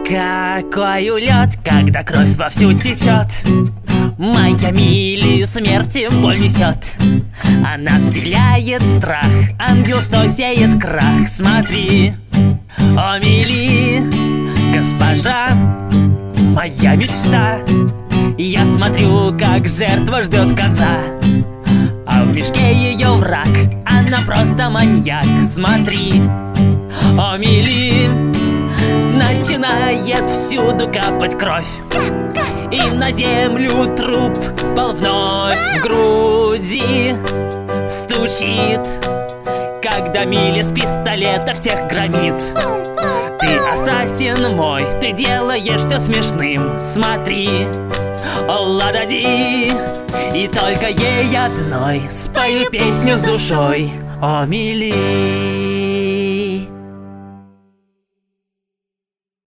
Какой улет, когда кровь вовсю течет. Моя Мили смерти боль несет. Она вселяет страх, ангел, что сеет крах. Смотри, о, Мили, госпожа, моя мечта. Я смотрю, как жертва ждет конца, а в мешке ее враг, она просто маньяк. Смотри, о, Мили, начинает всюду капать кровь, и на землю труп пал вновь. В груди стучит, когда Мили с пистолета всех громит. Ты ассасин мой, ты делаешь все смешным. Смотри, о, ла-да-ди, и только ей одной спою песню с душой, о, Мили.